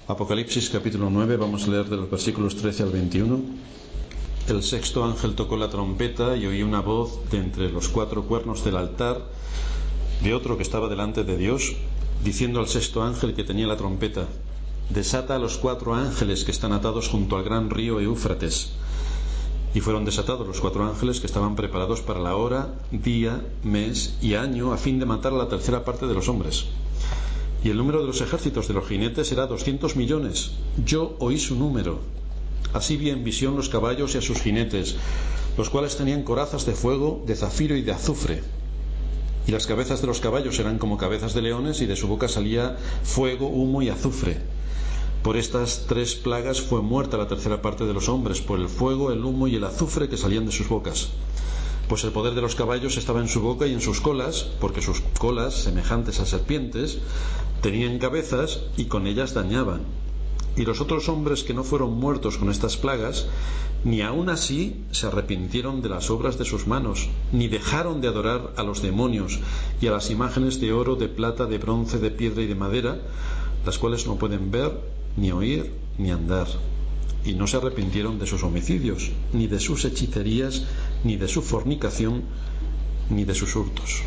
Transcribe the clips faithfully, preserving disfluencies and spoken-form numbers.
Apocalipsis capítulo nueve, vamos a leer de los versículos trece al veintiuno. El sexto ángel tocó la trompeta y oí una voz de entre los cuatro cuernos del altar de otro que estaba delante de Dios, diciendo al sexto ángel que tenía la trompeta: desata a los cuatro ángeles que están atados junto al gran río Éufrates. Y fueron desatados los cuatro ángeles que estaban preparados para la hora, día, mes y año, a fin de matar a la tercera parte de los hombres. Y el número de los ejércitos de los jinetes era doscientos millones. Yo oí su número. Así vi en visión los caballos y a sus jinetes, los cuales tenían corazas de fuego, de zafiro y de azufre. Y las cabezas de los caballos eran como cabezas de leones, y de su boca salía fuego, humo y azufre. Por estas tres plagas fue muerta la tercera parte de los hombres, por el fuego, el humo y el azufre que salían de sus bocas. Pues el poder de los caballos estaba en su boca y en sus colas, porque sus colas, semejantes a serpientes, tenían cabezas y con ellas dañaban. Y los otros hombres que no fueron muertos con estas plagas, ni aun así se arrepintieron de las obras de sus manos, ni dejaron de adorar a los demonios y a las imágenes de oro, de plata, de bronce, de piedra y de madera, las cuales no pueden ver, ni oír, ni andar. Y no se arrepintieron de sus homicidios, ni de sus hechicerías, ni de su fornicación, ni de sus hurtos.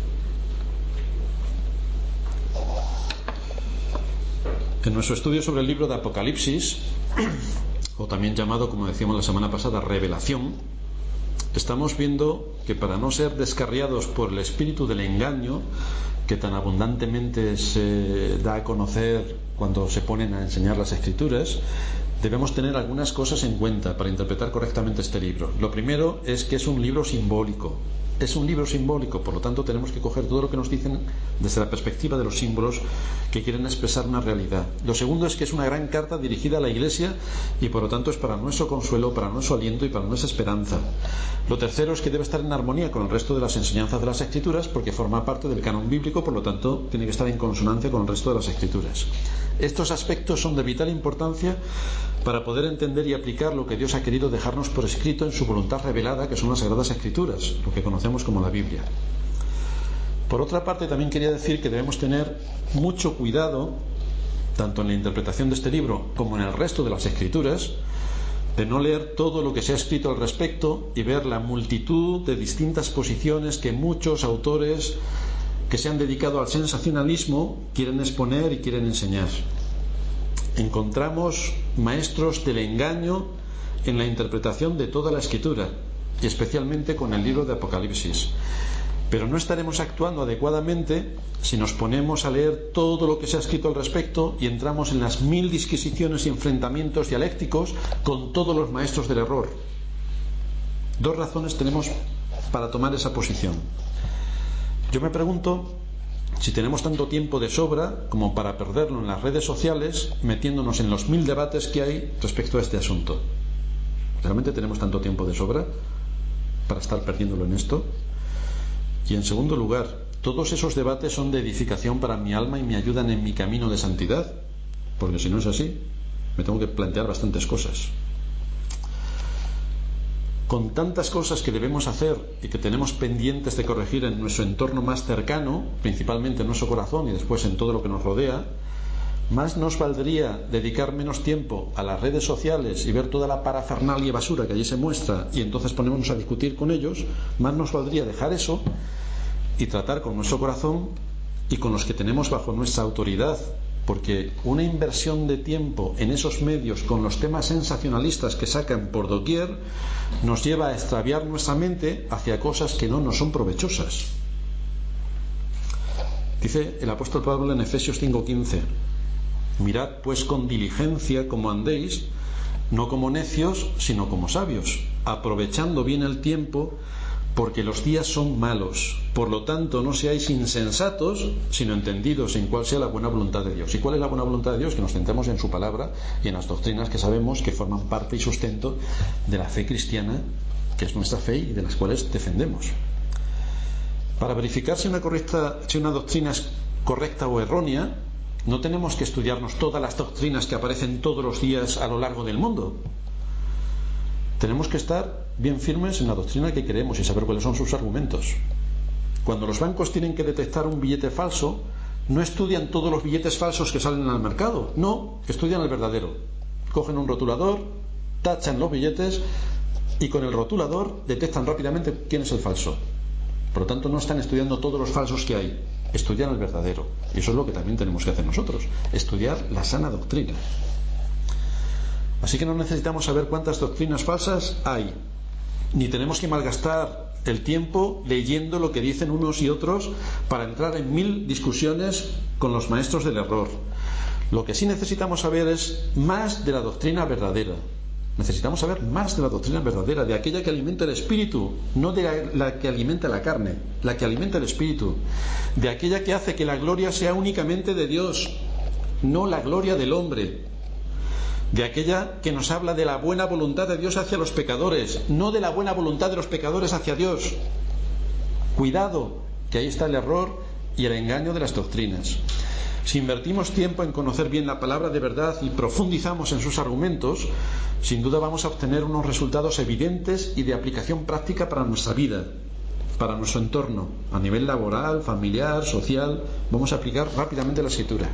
En nuestro estudio sobre el libro de Apocalipsis, o también llamado, como decíamos la semana pasada, Revelación, estamos viendo que para no ser descarriados por el espíritu del engaño que tan abundantemente se da a conocer cuando se ponen a enseñar las Escrituras, debemos tener algunas cosas en cuenta para interpretar correctamente este libro. Lo primero es que es un libro simbólico. Es un libro simbólico, por lo tanto tenemos que coger todo lo que nos dicen desde la perspectiva de los símbolos que quieren expresar una realidad. Lo segundo es que es una gran carta dirigida a la Iglesia y por lo tanto es para nuestro consuelo, para nuestro aliento y para nuestra esperanza. Lo tercero es que debe estar en armonía con el resto de las enseñanzas de las Escrituras, porque forma parte del canon bíblico, por lo tanto tiene que estar en consonancia con el resto de las Escrituras. Estos aspectos son de vital importancia para poder entender y aplicar lo que Dios ha querido dejarnos por escrito en su voluntad revelada, que son las Sagradas Escrituras, lo que conocemos como la Biblia. Por otra parte, también quería decir que debemos tener mucho cuidado, tanto en la interpretación de este libro como en el resto de las Escrituras, de no leer todo lo que se ha escrito al respecto y ver la multitud de distintas posiciones que muchos autores que se han dedicado al sensacionalismo quieren exponer y quieren enseñar. Encontramos maestros del engaño en la interpretación de toda la Escritura, y especialmente con el libro de Apocalipsis. Pero no estaremos actuando adecuadamente si nos ponemos a leer todo lo que se ha escrito al respecto y entramos en las mil disquisiciones y enfrentamientos dialécticos con todos los maestros del error. Dos razones tenemos para tomar esa posición. Yo me pregunto si tenemos tanto tiempo de sobra como para perderlo en las redes sociales metiéndonos en los mil debates que hay respecto a este asunto. ¿Realmente tenemos tanto tiempo de sobra para estar perdiéndolo en esto? Y en segundo lugar, ¿todos esos debates son de edificación para mi alma y me ayudan en mi camino de santidad? Porque si no es así, me tengo que plantear bastantes cosas. Con tantas cosas que debemos hacer y que tenemos pendientes de corregir en nuestro entorno más cercano, principalmente en nuestro corazón y después en todo lo que nos rodea, más nos valdría dedicar menos tiempo a las redes sociales y ver toda la parafernalia y basura que allí se muestra y entonces ponernos a discutir con ellos. Más nos valdría dejar eso y tratar con nuestro corazón y con los que tenemos bajo nuestra autoridad, porque una inversión de tiempo en esos medios con los temas sensacionalistas que sacan por doquier nos lleva a extraviar nuestra mente hacia cosas que no nos son provechosas. Dice el apóstol Pablo en Efesios cinco quince: mirad pues con diligencia cómo andéis, no como necios, sino como sabios, aprovechando bien el tiempo, porque los días son malos. Por lo tanto, no seáis insensatos, sino entendidos en cuál sea la buena voluntad de Dios. ¿Y cuál es la buena voluntad de Dios? Que nos centremos en su palabra y en las doctrinas que sabemos que forman parte y sustento de la fe cristiana, que es nuestra fe y de las cuales defendemos. Para verificar si una, correcta, si una doctrina es correcta o errónea, no tenemos que estudiarnos todas las doctrinas que aparecen todos los días a lo largo del mundo. Tenemos que estar bien firmes en la doctrina que creemos y saber cuáles son sus argumentos. Cuando los bancos tienen que detectar un billete falso, No estudian todos los billetes falsos que salen al mercado, no, estudian el verdadero. Cogen un rotulador, tachan los billetes y con el rotulador detectan rápidamente quién es el falso. Por lo tanto, no están estudiando todos los falsos que hay, estudian el verdadero. Y eso es lo que también tenemos que hacer nosotros, estudiar la sana doctrina. Así que no necesitamos saber cuántas doctrinas falsas hay, ni tenemos que malgastar el tiempo leyendo lo que dicen unos y otros para entrar en mil discusiones con los maestros del error. Lo que sí necesitamos saber es más de la doctrina verdadera. Necesitamos saber más de la doctrina verdadera, de aquella que alimenta el espíritu, no de la, la que alimenta la carne, la que alimenta el espíritu, de aquella que hace que la gloria sea únicamente de Dios, no la gloria del hombre, de aquella que nos habla de la buena voluntad de Dios hacia los pecadores, no de la buena voluntad de los pecadores hacia Dios. Cuidado, que ahí está el error y el engaño de las doctrinas. Si invertimos tiempo en conocer bien la palabra de verdad y profundizamos en sus argumentos, sin duda vamos a obtener unos resultados evidentes y de aplicación práctica para nuestra vida, para nuestro entorno, a nivel laboral, familiar, social. Vamos a aplicar rápidamente la escritura.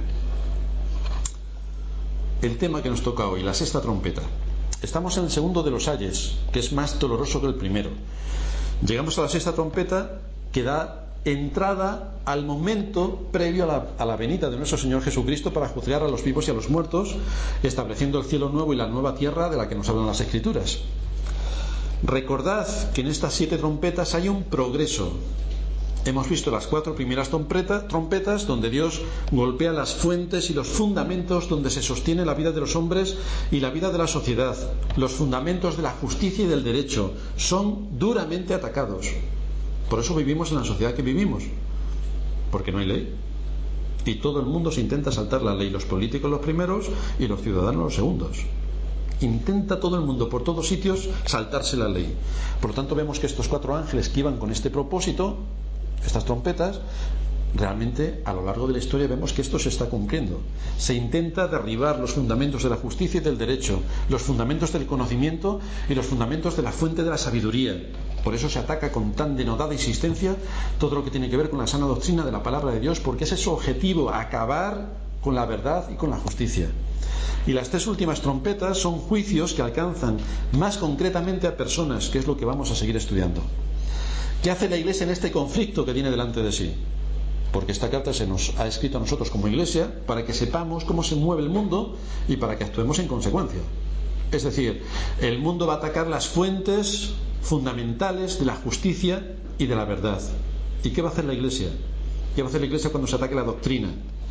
El tema que nos toca hoy, la sexta trompeta. Estamos en el segundo de los ayes, que es más doloroso que el primero. Llegamos a la sexta trompeta, que da entrada al momento previo a la, a la venida de nuestro Señor Jesucristo para juzgar a los vivos y a los muertos, estableciendo el cielo nuevo y la nueva tierra de la que nos hablan las Escrituras. Recordad que en estas siete trompetas hay un progreso. Hemos visto las cuatro primeras trompeta, trompetas donde Dios golpea las fuentes y los fundamentos donde se sostiene la vida de los hombres y la vida de la sociedad. Los fundamentos de la justicia y del derecho son duramente atacados. Por eso vivimos en la sociedad que vivimos, porque no hay ley y todo el mundo se intenta saltar la ley, los políticos los primeros y los ciudadanos los segundos. Intenta todo el mundo por todos sitios saltarse la ley. Por lo tanto, vemos que estos cuatro ángeles que iban con este propósito, estas trompetas, realmente a lo largo de la historia vemos que esto se está cumpliendo. Se intenta derribar los fundamentos de la justicia y del derecho, los fundamentos del conocimiento y los fundamentos de la fuente de la sabiduría. Por eso se ataca con tan denodada insistencia todo lo que tiene que ver con la sana doctrina de la palabra de Dios, porque ese es su objetivo, acabar con la verdad y con la justicia. Y las tres últimas trompetas son juicios que alcanzan más concretamente a personas, que es lo que vamos a seguir estudiando. ¿Qué hace la Iglesia en este conflicto que tiene delante de sí? Porque esta carta se nos ha escrito a nosotros como Iglesia para que sepamos cómo se mueve el mundo y para que actuemos en consecuencia. Es decir, el mundo va a atacar las fuentes fundamentales de la justicia y de la verdad. ¿Y qué va a hacer la Iglesia? ¿Qué va a hacer la Iglesia cuando se ataque la doctrina?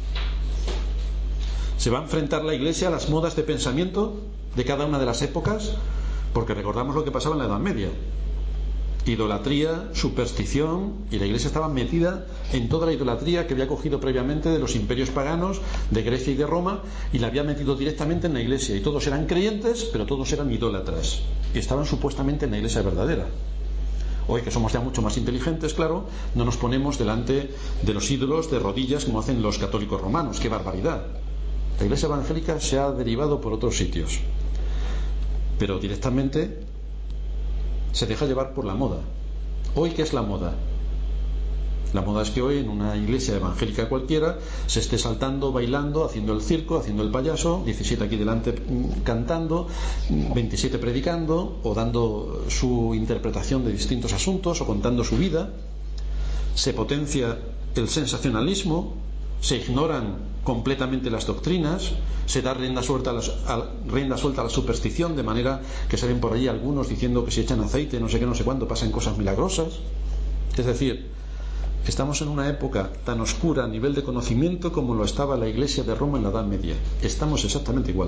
¿Se va a enfrentar la Iglesia a las modas de pensamiento de cada una de las épocas? Porque recordamos lo que pasaba en la Edad Media. Idolatría, superstición, y la Iglesia estaba metida en toda la idolatría que había cogido previamente de los imperios paganos de Grecia y de Roma, y la había metido directamente en la Iglesia, y todos eran creyentes, pero todos eran idólatras y estaban supuestamente en la Iglesia verdadera. Hoy, que somos ya mucho más inteligentes, claro, no nos ponemos delante de los ídolos de rodillas como hacen los católicos romanos. ¡Qué barbaridad! La Iglesia evangélica se ha derivado por otros sitios, pero directamente se deja llevar por la moda. ¿Hoy qué es la moda? La moda es que hoy en una iglesia evangélica cualquiera se esté saltando, bailando, haciendo el circo, haciendo el payaso, diecisiete aquí delante cantando, veintisiete predicando o dando su interpretación de distintos asuntos o contando su vida. Se potencia el sensacionalismo, se ignoran completamente las doctrinas, se da rienda suelta a, las, a, rienda suelta a la superstición, de manera que salen por allí algunos diciendo que si echan aceite, no sé qué, no sé cuánto, pasan cosas milagrosas. Es decir, estamos en una época tan oscura a nivel de conocimiento como lo estaba la Iglesia de Roma en la Edad Media. Estamos exactamente igual.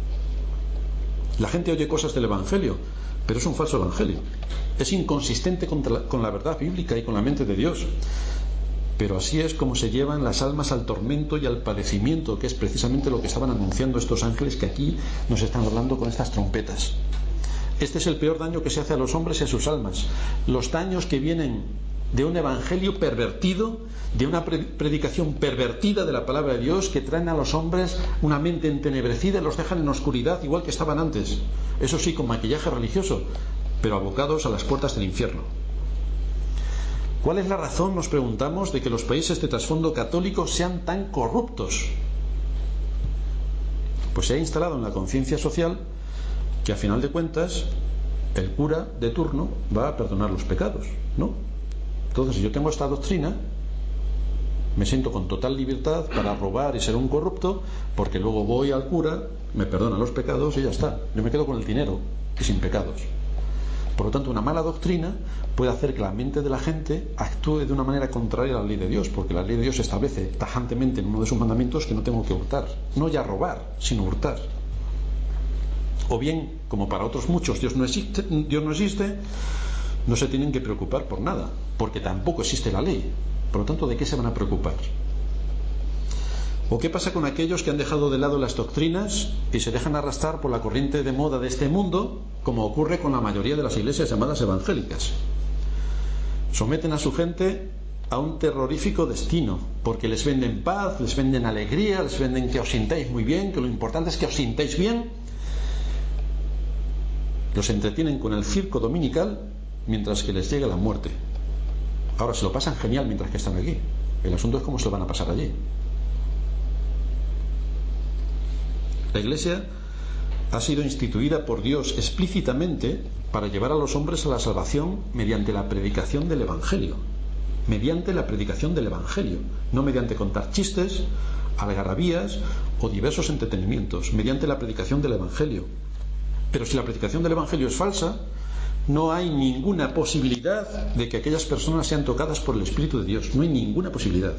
La gente oye cosas del Evangelio, pero es un falso Evangelio. Es inconsistente con la, con la verdad bíblica y con la mente de Dios. Pero así es como se llevan las almas al tormento y al padecimiento, que es precisamente lo que estaban anunciando estos ángeles que aquí nos están hablando con estas trompetas. Este es el peor daño que se hace a los hombres y a sus almas. Los daños que vienen de un evangelio pervertido, de una predicación pervertida de la palabra de Dios, que traen a los hombres una mente entenebrecida y los dejan en oscuridad igual que estaban antes. Eso sí, con maquillaje religioso, pero abocados a las puertas del infierno. ¿Cuál es la razón, nos preguntamos, de que los países de trasfondo católico sean tan corruptos? Pues se ha instalado en la conciencia social que a final de cuentas el cura de turno va a perdonar los pecados, ¿no? Entonces, si yo tengo esta doctrina, me siento con total libertad para robar y ser un corrupto, porque luego voy al cura, me perdona los pecados y ya está. Yo me quedo con el dinero y sin pecados. Por lo tanto, una mala doctrina puede hacer que la mente de la gente actúe de una manera contraria a la ley de Dios, porque la ley de Dios establece tajantemente en uno de sus mandamientos que no tengo que hurtar, no ya robar, sino hurtar. O bien, como para otros muchos Dios no existe, Dios no existe, no se tienen que preocupar por nada, porque tampoco existe la ley. Por lo tanto, ¿de qué se van a preocupar? ¿O qué pasa con aquellos que han dejado de lado las doctrinas y se dejan arrastrar por la corriente de moda de este mundo, como ocurre con la mayoría de las iglesias llamadas evangélicas? Someten a su gente a un terrorífico destino, porque les venden paz, les venden alegría, les venden que os sintáis muy bien, que lo importante es que os sintáis bien. Los entretienen con el circo dominical mientras que les llega la muerte. Ahora se lo pasan genial mientras que están aquí. El asunto es cómo se lo van a pasar allí. La Iglesia ha sido instituida por Dios explícitamente para llevar a los hombres a la salvación mediante la predicación del Evangelio. Mediante la predicación del Evangelio. No mediante contar chistes, algarabías o diversos entretenimientos. Mediante la predicación del Evangelio. Pero si la predicación del Evangelio es falsa, no hay ninguna posibilidad de que aquellas personas sean tocadas por el Espíritu de Dios. No hay ninguna posibilidad.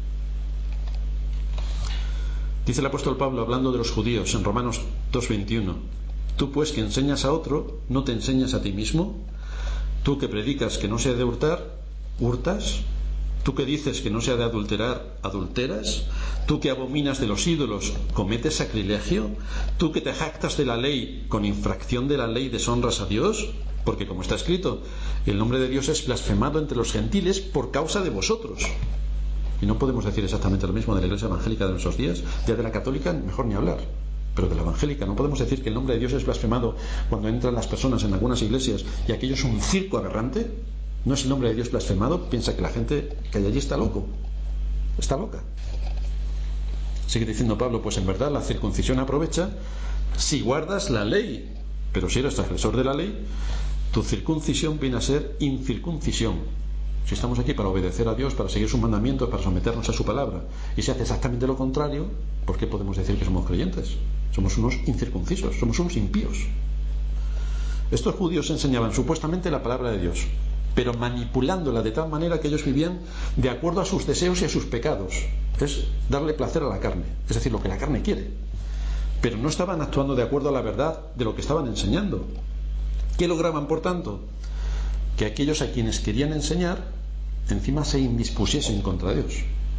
Dice el apóstol Pablo, hablando de los judíos, en Romanos dos veintiuno: tú pues que enseñas a otro, ¿no te enseñas a ti mismo? Tú que predicas que no se ha de hurtar, ¿hurtas? Tú que dices que no se ha de adulterar, ¿adulteras? Tú que abominas de los ídolos, ¿cometes sacrilegio? Tú que te jactas de la ley, con infracción de la ley deshonras a Dios. Porque como está escrito, el nombre de Dios es blasfemado entre los gentiles por causa de vosotros. Y no podemos decir exactamente lo mismo de la iglesia evangélica de nuestros días. Ya de la católica mejor ni hablar, pero de la evangélica no podemos decir que el nombre de Dios es blasfemado cuando entran las personas en algunas iglesias y aquello es un circo aberrante. No es el nombre de Dios blasfemado. Piensa que la gente que hay allí está loco, está loca. Sigue diciendo Pablo, pues en verdad la circuncisión aprovecha si guardas la ley, pero si eres transgresor de la ley, tu circuncisión viene a ser incircuncisión. Si estamos aquí para obedecer a Dios, para seguir sus mandamientos, para someternos a su palabra, y se hace exactamente lo contrario, ¿por qué podemos decir que somos creyentes? Somos unos incircuncisos, somos unos impíos. Estos judíos enseñaban supuestamente la palabra de Dios, pero manipulándola de tal manera que ellos vivían de acuerdo a sus deseos y a sus pecados. Es darle placer a la carne, es decir, lo que la carne quiere. Pero no estaban actuando de acuerdo a la verdad de lo que estaban enseñando. ¿Qué lograban, por tanto? Que aquellos a quienes querían enseñar encima se indispusiesen contra Dios.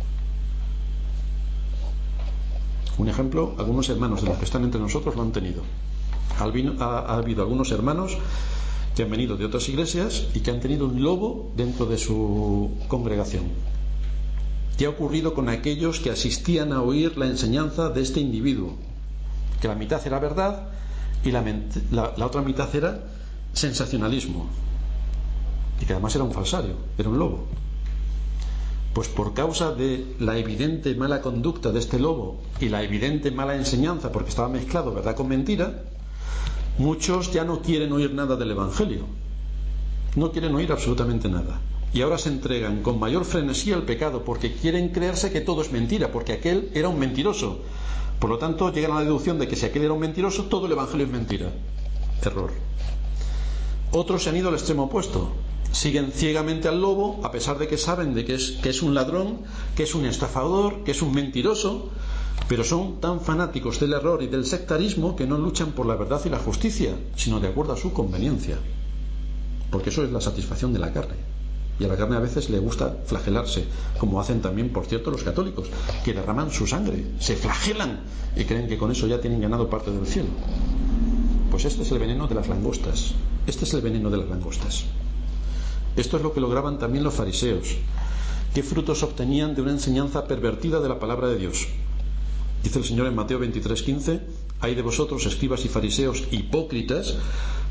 Un ejemplo, algunos hermanos de los que están entre nosotros lo han tenido. Ha, ha, ha habido algunos hermanos que han venido de otras iglesias y que han tenido un lobo dentro de su congregación. ¿Qué ha ocurrido con aquellos que asistían a oír la enseñanza de este individuo? Que la mitad era verdad y la, la, la otra mitad era sensacionalismo, y que además era un falsario, era un lobo. Pues por causa de la evidente mala conducta de este lobo y la evidente mala enseñanza, porque estaba mezclado verdad con mentira, muchos ya no quieren oír nada del Evangelio, no quieren oír absolutamente nada, y ahora se entregan con mayor frenesí al pecado, porque quieren creerse que todo es mentira, porque aquel era un mentiroso. Por lo tanto, llegan a la deducción de que si aquel era un mentiroso, todo el Evangelio es mentira. Error. Otros se han ido al extremo opuesto. Siguen ciegamente al lobo, a pesar de que saben de que es, que es un ladrón, que es un estafador, que es un mentiroso, pero son tan fanáticos del error y del sectarismo que no luchan por la verdad y la justicia, sino de acuerdo a su conveniencia. Porque eso es la satisfacción de la carne. Y a la carne a veces le gusta flagelarse, como hacen también, por cierto, los católicos, que derraman su sangre, se flagelan y creen que con eso ya tienen ganado parte del cielo. Pues este es el veneno de las langostas. Este es el veneno de las langostas. Esto es lo que lograban también los fariseos. ¿Qué frutos obtenían de una enseñanza pervertida de la palabra de Dios? Dice el Señor en Mateo veintitrés quince: hay de vosotros, escribas y fariseos hipócritas,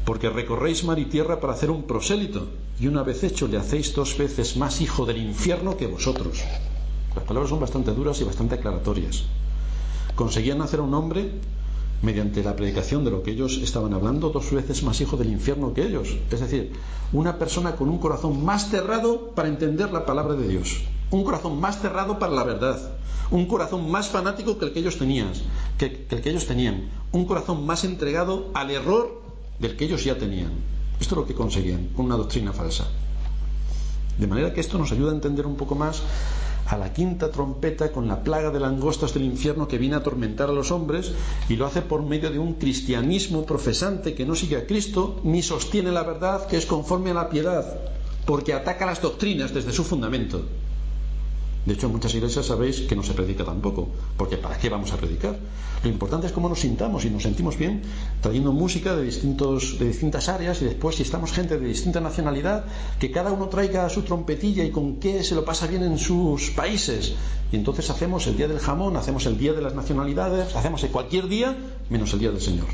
porque recorréis mar y tierra para hacer un prosélito, y una vez hecho le hacéis dos veces más hijo del infierno que vosotros. Las palabras son bastante duras y bastante aclaratorias. Conseguían hacer a un hombre, mediante la predicación de lo que ellos estaban hablando, dos veces más hijo del infierno que ellos. Es decir, una persona con un corazón más cerrado para entender la palabra de Dios, un corazón más cerrado para la verdad, un corazón más fanático que el que ellos tenían, que, que el que ellos tenían, un corazón más entregado al error del que ellos ya tenían. Esto es lo que conseguían con una doctrina falsa. De manera que esto nos ayuda a entender un poco más a la quinta trompeta con la plaga de langostas del infierno que viene a atormentar a los hombres, y lo hace por medio de un cristianismo profesante que no sigue a Cristo ni sostiene la verdad que es conforme a la piedad, porque ataca las doctrinas desde su fundamento. De hecho, en muchas iglesias sabéis que no se predica tampoco, porque ¿para qué vamos a predicar? Lo importante es cómo nos sintamos, y nos sentimos bien trayendo música de, distintos, de distintas áreas, y después si estamos gente de distinta nacionalidad, que cada uno traiga su trompetilla y con qué se lo pasa bien en sus países. Y entonces hacemos el día del jamón, hacemos el día de las nacionalidades, hacemos cualquier día menos el día del Señor.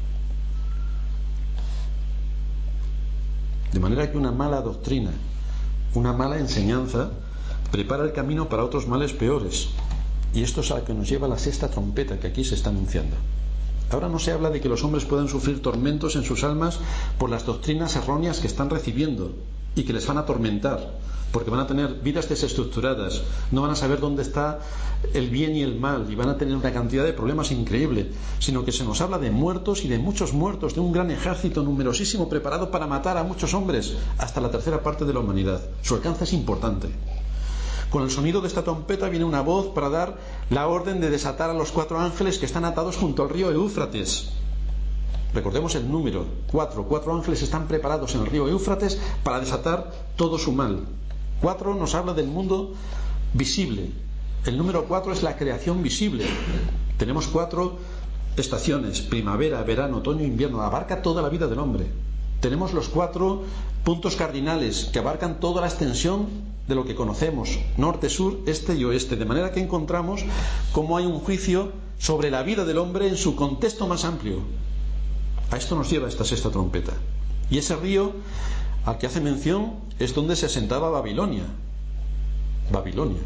De manera que una mala doctrina, una mala enseñanza prepara el camino para otros males peores, y esto es a lo que nos lleva la sexta trompeta que aquí se está anunciando. Ahora no se habla de que los hombres puedan sufrir tormentos en sus almas por las doctrinas erróneas que están recibiendo y que les van a atormentar, porque van a tener vidas desestructuradas, no van a saber dónde está el bien y el mal, y van a tener una cantidad de problemas increíble, sino que se nos habla de muertos y de muchos muertos, de un gran ejército numerosísimo preparado para matar a muchos hombres hasta la tercera parte de la humanidad. Su alcance es importante. Con el sonido de esta trompeta viene una voz para dar la orden de desatar a los cuatro ángeles que están atados junto al río Éufrates. Recordemos el número, cuatro. Cuatro ángeles están preparados en el río Éufrates para desatar todo su mal. Cuatro nos habla del mundo visible. El número cuatro es la creación visible. Tenemos cuatro estaciones: primavera, verano, otoño, invierno. Abarca toda la vida del hombre. Tenemos los cuatro puntos cardinales que abarcan toda la extensión de lo que conocemos: norte, sur, este y oeste. De manera que encontramos cómo hay un juicio sobre la vida del hombre en su contexto más amplio. A esto nos lleva esta sexta trompeta. Y ese río al que hace mención es donde se asentaba Babilonia. Babilonia,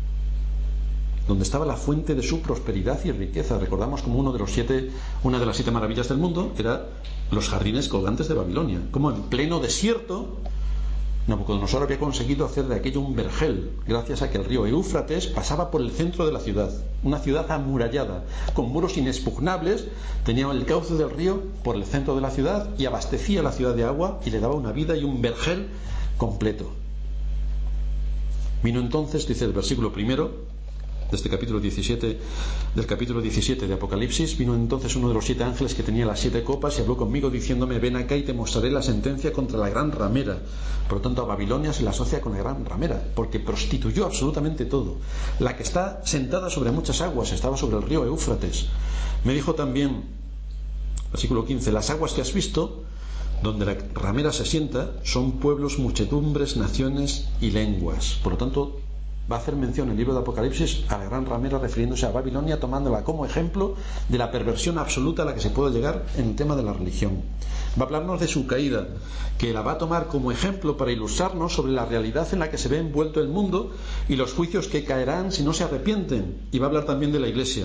donde estaba la fuente de su prosperidad y riqueza. Recordamos como uno de los siete, una de las siete maravillas del mundo era los jardines colgantes de Babilonia. Como en pleno desierto Nabucodonosor había conseguido hacer de aquello un vergel, gracias a que el río Éufrates pasaba por el centro de la ciudad, una ciudad amurallada, con muros inexpugnables. Tenía el cauce del río por el centro de la ciudad y abastecía la ciudad de agua y le daba una vida y un vergel completo. Vino entonces, dice el versículo primero de este capítulo diecisiete, del capítulo diecisiete de Apocalipsis, vino entonces uno de los siete ángeles que tenía las siete copas y habló conmigo diciéndome: ven acá y te mostraré la sentencia contra la gran ramera. Por lo tanto, a Babilonia se la asocia con la gran ramera, porque prostituyó absolutamente todo. La que está sentada sobre muchas aguas, estaba sobre el río Éufrates. Me dijo también, versículo quince: las aguas que has visto, donde la ramera se sienta, son pueblos, muchedumbres, naciones y lenguas. Por lo tanto, va a hacer mención en el libro de Apocalipsis a la gran ramera, refiriéndose a Babilonia, tomándola como ejemplo de la perversión absoluta a la que se puede llegar en el tema de la religión. Va a hablarnos de su caída, que la va a tomar como ejemplo para ilustrarnos sobre la realidad en la que se ve envuelto el mundo y los juicios que caerán si no se arrepienten. Y va a hablar también de la Iglesia.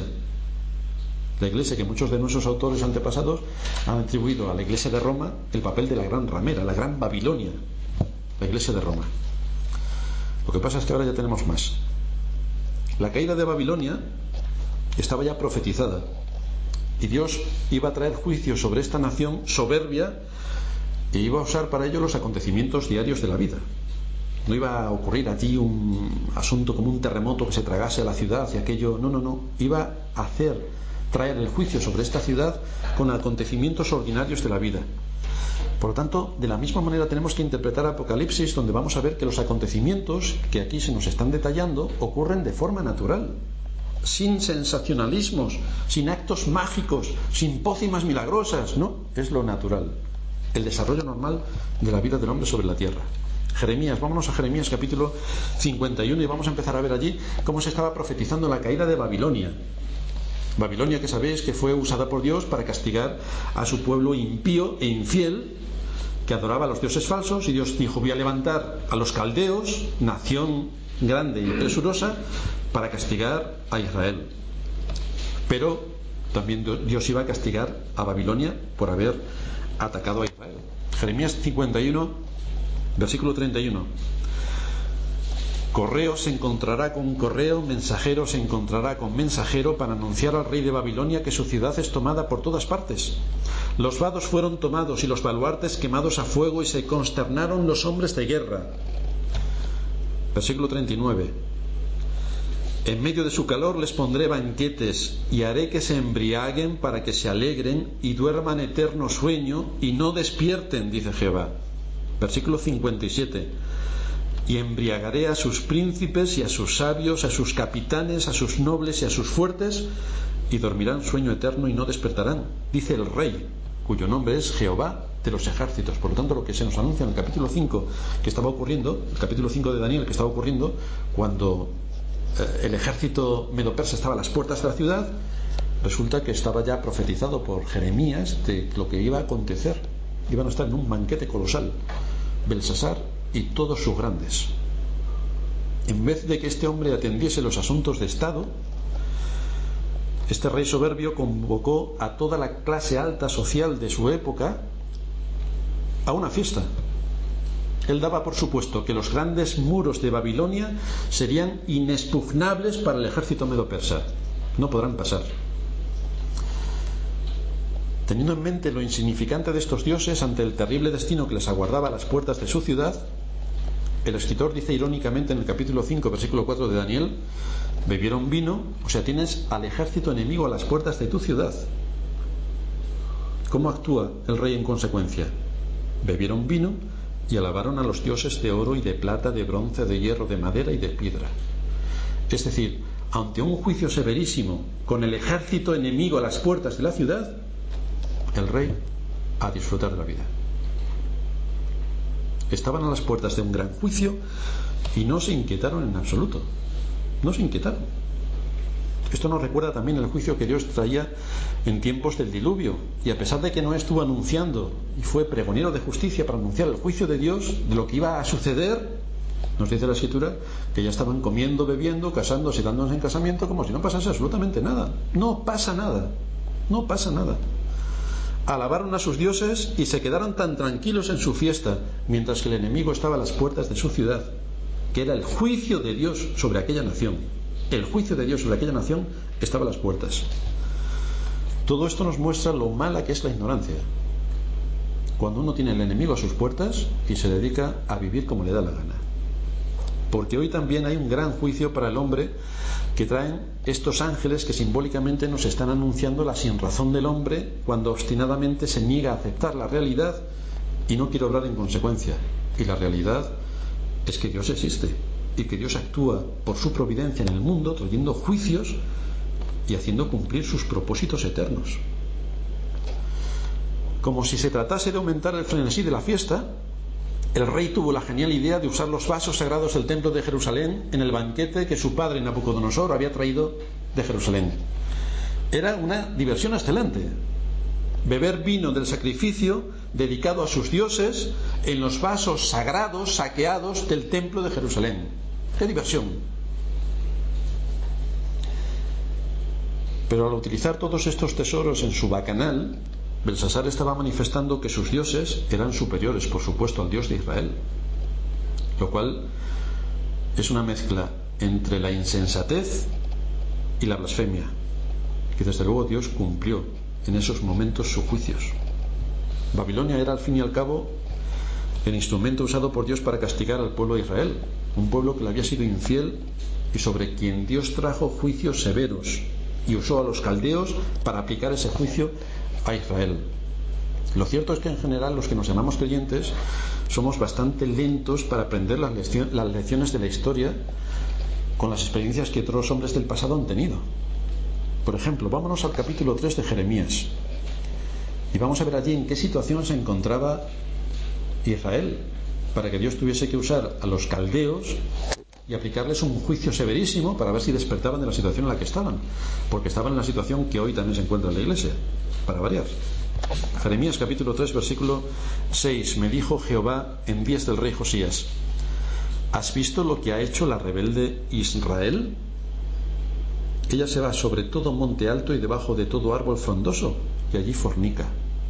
La Iglesia, que muchos de nuestros autores antepasados han atribuido a la Iglesia de Roma el papel de la gran ramera, la gran Babilonia, la Iglesia de Roma. Lo que pasa es que ahora ya tenemos más. La caída de Babilonia estaba ya profetizada, y Dios iba a traer juicio sobre esta nación soberbia e iba a usar para ello los acontecimientos diarios de la vida. No iba a ocurrir allí un asunto como un terremoto que se tragase a la ciudad y aquello, no, no, no. Iba a hacer, traer el juicio sobre esta ciudad con acontecimientos ordinarios de la vida. Por lo tanto, de la misma manera tenemos que interpretar Apocalipsis, donde vamos a ver que los acontecimientos que aquí se nos están detallando ocurren de forma natural, sin sensacionalismos, sin actos mágicos, sin pócimas milagrosas, no, es lo natural, el desarrollo normal de la vida del hombre sobre la tierra. Jeremías, vámonos a Jeremías capítulo cincuenta y uno y vamos a empezar a ver allí cómo se estaba profetizando la caída de Babilonia. Babilonia, que sabéis que fue usada por Dios para castigar a su pueblo impío e infiel que adoraba a los dioses falsos, y Dios dijo: voy a levantar a los caldeos, nación grande y presurosa, para castigar a Israel. Pero también Dios iba a castigar a Babilonia por haber atacado a Israel. Jeremías cincuenta y uno, versículo treinta y uno. Correo se encontrará con correo, mensajero se encontrará con mensajero, para anunciar al rey de Babilonia que su ciudad es tomada por todas partes. Los vados fueron tomados y los baluartes quemados a fuego, y se consternaron los hombres de guerra. Versículo treinta y nueve. En medio de su calor les pondré banquetes, y haré que se embriaguen para que se alegren y duerman eterno sueño y no despierten, dice Jehová. Versículo cincuenta y siete. Y embriagaré a sus príncipes y a sus sabios, a sus capitanes, a sus nobles y a sus fuertes, y dormirán sueño eterno y no despertarán, dice el Rey, cuyo nombre es Jehová de los ejércitos. Por lo tanto, lo que se nos anuncia en el capítulo cinco que estaba ocurriendo, el capítulo cinco de Daniel, que estaba ocurriendo cuando eh, el ejército medo-persa estaba a las puertas de la ciudad, resulta que estaba ya profetizado por Jeremías de lo que iba a acontecer. Iban a estar en un banquete colosal Belsasar y todos sus grandes. En vez de que este hombre atendiese los asuntos de Estado, este rey soberbio convocó a toda la clase alta social de su época a una fiesta. Él daba por supuesto que los grandes muros de Babilonia serían inexpugnables para el ejército medo-persa. No podrán pasar. Teniendo en mente lo insignificante de estos dioses ante el terrible destino que les aguardaba a las puertas de su ciudad, el escritor dice irónicamente en el capítulo cinco, versículo cuatro de Daniel: bebieron vino, o sea, tienes al ejército enemigo a las puertas de tu ciudad. ¿Cómo actúa el rey en consecuencia? Bebieron vino y alabaron a los dioses de oro y de plata, de bronce, de hierro, de madera y de piedra. Es decir, ante un juicio severísimo, con el ejército enemigo a las puertas de la ciudad, el rey a disfrutar de la vida. Estaban a las puertas de un gran juicio y no se inquietaron en absoluto. No se inquietaron. Esto nos recuerda también el juicio que Dios traía en tiempos del diluvio, y a pesar de que Noé estuvo anunciando y fue pregonero de justicia para anunciar el juicio de Dios, de lo que iba a suceder, nos dice la Escritura que ya estaban comiendo, bebiendo, casándose y dándose en casamiento como si no pasase absolutamente nada. No pasa nada. No pasa nada. Alabaron a sus dioses y se quedaron tan tranquilos en su fiesta, mientras que el enemigo estaba a las puertas de su ciudad, que era el juicio de Dios sobre aquella nación. El juicio de Dios sobre aquella nación estaba a las puertas. Todo esto nos muestra lo mala que es la ignorancia. Cuando uno tiene el enemigo a sus puertas y se dedica a vivir como le da la gana. Porque hoy también hay un gran juicio para el hombre que traen estos ángeles que simbólicamente nos están anunciando la sinrazón del hombre cuando obstinadamente se niega a aceptar la realidad y no quiere obrar en consecuencia. Y la realidad es que Dios existe y que Dios actúa por su providencia en el mundo, trayendo juicios y haciendo cumplir sus propósitos eternos. Como si se tratase de aumentar el frenesí de la fiesta, el rey tuvo la genial idea de usar los vasos sagrados del templo de Jerusalén en el banquete que su padre Nabucodonosor había traído de Jerusalén. Era una diversión excelente. Beber vino del sacrificio dedicado a sus dioses en los vasos sagrados saqueados del templo de Jerusalén. ¡Qué diversión! Pero al utilizar todos estos tesoros en su bacanal, Belsasar estaba manifestando que sus dioses eran superiores, por supuesto, al Dios de Israel, lo cual es una mezcla entre la insensatez y la blasfemia, que desde luego Dios cumplió en esos momentos sus juicios. Babilonia era al fin y al cabo el instrumento usado por Dios para castigar al pueblo de Israel, un pueblo que le había sido infiel y sobre quien Dios trajo juicios severos, y usó a los caldeos para aplicar ese juicio a Israel. Lo cierto es que en general los que nos llamamos creyentes somos bastante lentos para aprender las, lección, las lecciones de la historia con las experiencias que otros hombres del pasado han tenido. Por ejemplo, vámonos al capítulo tres de Jeremías y vamos a ver allí en qué situación se encontraba Israel para que Dios tuviese que usar a los caldeos y aplicarles un juicio severísimo para ver si despertaban de la situación en la que estaban, porque estaban en la situación que hoy también se encuentra en la iglesia, para variar. Jeremías capítulo tres versículo seis: me dijo Jehová en días del rey Josías, ¿has visto lo que ha hecho la rebelde Israel? Ella se va sobre todo monte alto y debajo de todo árbol frondoso, y allí fornica.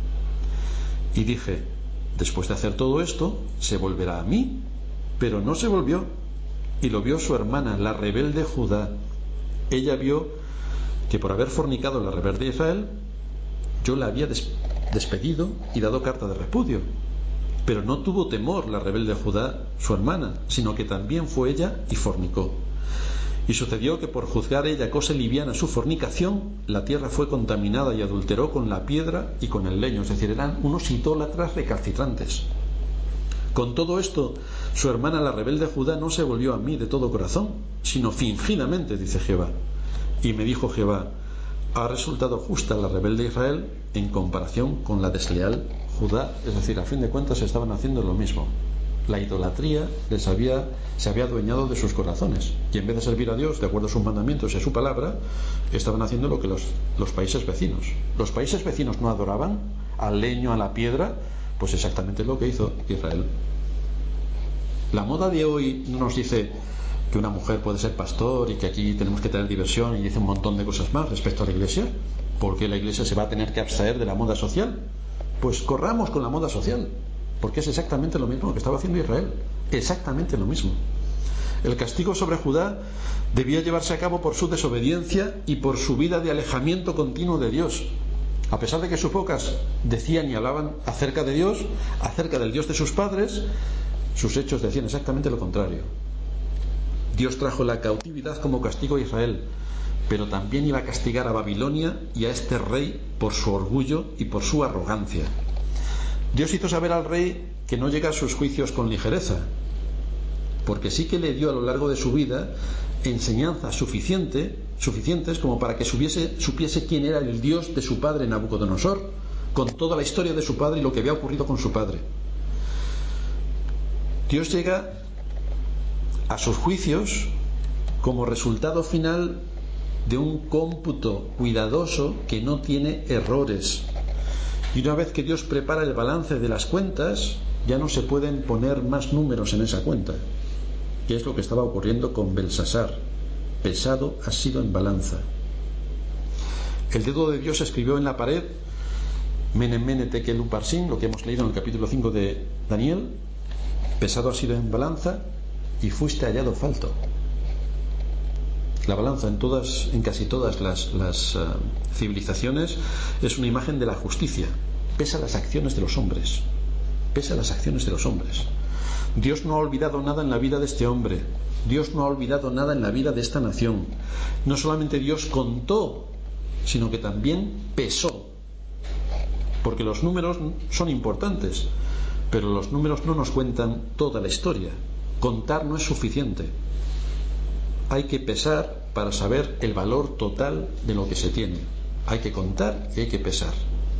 Y dije, después de hacer todo esto, se volverá a mí, pero no se volvió. Y lo vio su hermana, la rebelde Judá. Ella vio que por haber fornicado la rebelde Israel, yo la había des- despedido y dado carta de repudio. Pero no tuvo temor la rebelde Judá, su hermana, sino que también fue ella y fornicó. Y sucedió que por juzgar ella cosa liviana su fornicación, la tierra fue contaminada y adulteró con la piedra y con el leño, es decir, eran unos idólatras recalcitrantes. Con todo esto, su hermana la rebelde Judá no se volvió a mí de todo corazón, sino fingidamente, dice Jehová. Y me dijo Jehová, ha resultado justa la rebelde Israel en comparación con la desleal Judá. Es decir, a fin de cuentas estaban haciendo lo mismo. La idolatría les había, se había adueñado de sus corazones, y en vez de servir a Dios de acuerdo a sus mandamientos y a su palabra, estaban haciendo lo que los, los países vecinos. Los países vecinos no adoraban al leño, a la piedra, pues exactamente lo que hizo Israel. La moda de hoy no nos dice que una mujer puede ser pastor y que aquí tenemos que tener diversión, y dice un montón de cosas más respecto a la iglesia, porque la iglesia se va a tener que abstraer de la moda social. Pues corramos con la moda social, porque es exactamente lo mismo que estaba haciendo Israel, exactamente lo mismo. El castigo sobre Judá debía llevarse a cabo por su desobediencia y por su vida de alejamiento continuo de Dios. A pesar de que sus bocas decían y hablaban acerca de Dios, acerca del Dios de sus padres, sus hechos decían exactamente lo contrario. Dios trajo la cautividad como castigo a Israel, pero también iba a castigar a Babilonia y a este rey por su orgullo y por su arrogancia. Dios hizo saber al rey que no llega a sus juicios con ligereza, porque sí que le dio a lo largo de su vida enseñanzas suficiente, suficientes como para que supiese, supiese quién era el Dios de su padre Nabucodonosor, con toda la historia de su padre y lo que había ocurrido con su padre. Dios llega a sus juicios como resultado final de un cómputo cuidadoso que no tiene errores. Y una vez que Dios prepara el balance de las cuentas, ya no se pueden poner más números en esa cuenta, que es lo que estaba ocurriendo con Belsasar. Pesado ha sido en balanza. El dedo de Dios escribió en la pared, Mene Mene Tekel Uparsin, lo que hemos leído en el capítulo cinco de Daniel. Pesado ha sido en balanza y fuiste hallado falto. La balanza en todas, en casi todas las, las uh, civilizaciones es una imagen de la justicia. Pesa las acciones de los hombres. Pesa las acciones de los hombres. Dios no ha olvidado nada en la vida de este hombre. Dios no ha olvidado nada en la vida de esta nación. No solamente Dios contó, sino que también pesó. Porque los números son importantes, pero los números no nos cuentan toda la historia. Contar no es suficiente. Hay que pesar para saber el valor total de lo que se tiene. Hay que contar y hay que pesar.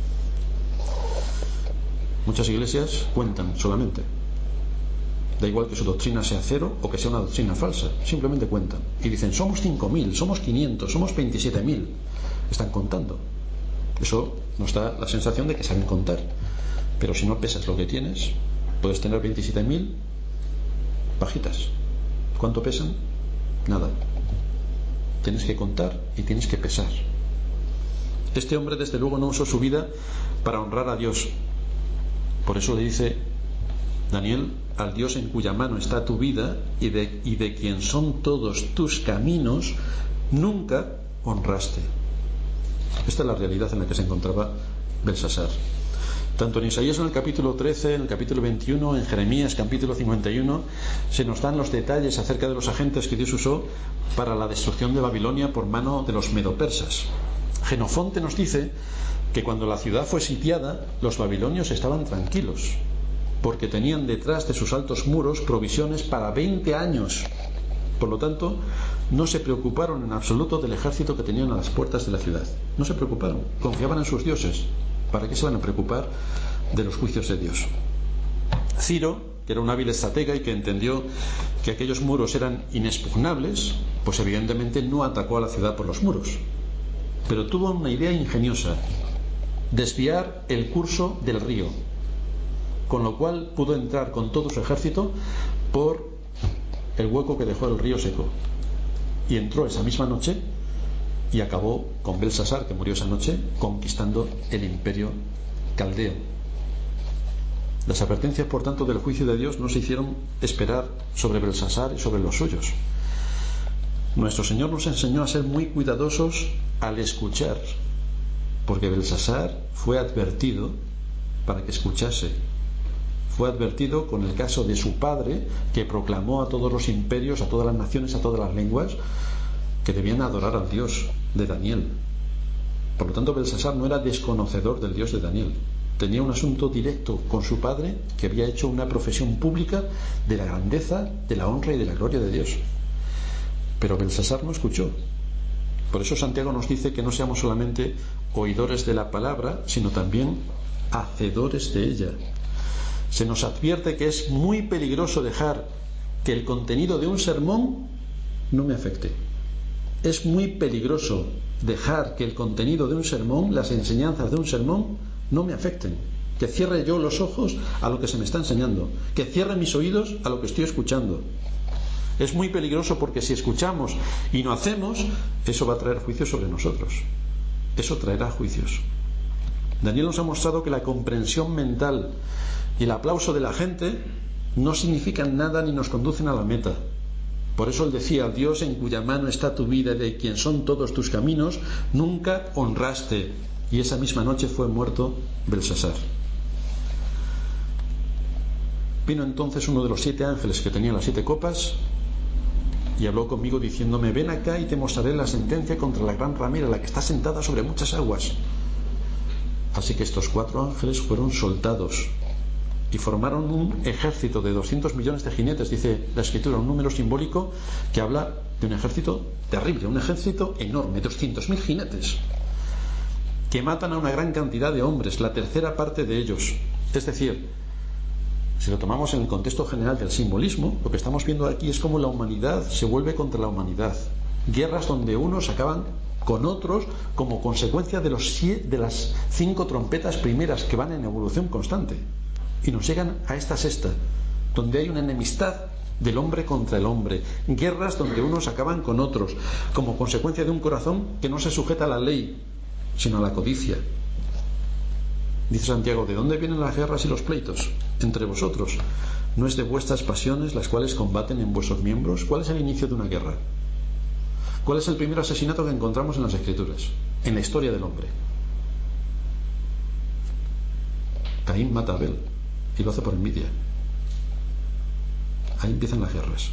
Muchas iglesias cuentan solamente. Da igual que su doctrina sea cero o que sea una doctrina falsa. Simplemente cuentan. Y dicen, somos cinco mil, somos quinientos, somos veintisiete mil. Están contando. Eso nos da la sensación de que saben contar. Pero si no pesas lo que tienes, puedes tener veintisiete mil pajitas. ¿Cuánto pesan? Nada. Tienes que contar y tienes que pesar. Este hombre desde luego no usó su vida para honrar a Dios. Por eso le dice Daniel, al Dios en cuya mano está tu vida y de, y de quien son todos tus caminos, nunca honraste. Esta es la realidad en la que se encontraba Belsasar. Tanto en Isaías en el capítulo trece, en el capítulo veintiuno, en Jeremías capítulo cincuenta y uno, se nos dan los detalles acerca de los agentes que Dios usó para la destrucción de Babilonia por mano de los medopersas. Genofonte nos dice que cuando la ciudad fue sitiada, los babilonios estaban tranquilos, porque tenían detrás de sus altos muros provisiones para veinte años. Por lo tanto, no se preocuparon en absoluto del ejército que tenían a las puertas de la ciudad. No se preocuparon, confiaban en sus dioses. ¿Para qué se van a preocupar de los juicios de Dios? Ciro, que era un hábil estratega y que entendió que aquellos muros eran inexpugnables, pues evidentemente no atacó a la ciudad por los muros, pero tuvo una idea ingeniosa: desviar el curso del río, con lo cual pudo entrar con todo su ejército por el hueco que dejó el río seco, y entró esa misma noche y acabó con Belsasar, que murió esa noche, conquistando el imperio caldeo. Las advertencias, por tanto, del juicio de Dios no se hicieron esperar sobre Belsasar y sobre los suyos. Nuestro Señor nos enseñó a ser muy cuidadosos al escuchar, porque Belsasar fue advertido para que escuchase. Fue advertido con el caso de su padre, que proclamó a todos los imperios, a todas las naciones, a todas las lenguas, que debían adorar al Dios de Daniel. Por lo tanto, Belsasar no era desconocedor del Dios de Daniel. Tenía un asunto directo con su padre, que había hecho una profesión pública de la grandeza, de la honra y de la gloria de Dios. Pero Belsasar no escuchó. Por eso Santiago nos dice que no seamos solamente oidores de la palabra, sino también hacedores de ella. Se nos advierte que es muy peligroso dejar que el contenido de un sermón no me afecte. Es muy peligroso dejar que el contenido de un sermón, las enseñanzas de un sermón, no me afecten. Que cierre yo los ojos a lo que se me está enseñando, que cierre mis oídos a lo que estoy escuchando. Es muy peligroso porque si escuchamos y no hacemos, eso va a traer juicios sobre nosotros. Eso traerá juicios. Daniel nos ha mostrado que la comprensión mental y el aplauso de la gente no significan nada ni nos conducen a la meta. Por eso él decía: al Dios en cuya mano está tu vida y de quien son todos tus caminos, nunca honraste. Y esa misma noche fue muerto Belsasar. Vino entonces uno de los siete ángeles que tenían las siete copas y habló conmigo diciéndome: ven acá y te mostraré la sentencia contra la gran ramera, la que está sentada sobre muchas aguas. Así que estos cuatro ángeles fueron soltados y formaron un ejército de doscientos millones de jinetes, dice la escritura, un número simbólico que habla de un ejército terrible, un ejército enorme, doscientos mil jinetes, que matan a una gran cantidad de hombres, la tercera parte de ellos. Es decir, si lo tomamos en el contexto general del simbolismo, lo que estamos viendo aquí es cómo la humanidad se vuelve contra la humanidad. Guerras donde unos acaban con otros como consecuencia de, los, de las cinco trompetas primeras que van en evolución constante. Y nos llegan a esta sexta, donde hay una enemistad del hombre contra el hombre. Guerras donde unos acaban con otros, como consecuencia de un corazón que no se sujeta a la ley, sino a la codicia. Dice Santiago: ¿de dónde vienen las guerras y los pleitos entre vosotros? ¿No es de vuestras pasiones las cuales combaten en vuestros miembros? ¿Cuál es el inicio de una guerra? ¿Cuál es el primer asesinato que encontramos en las Escrituras, en la historia del hombre? Caín mata a Abel y lo hace por envidia. Ahí empiezan las guerras.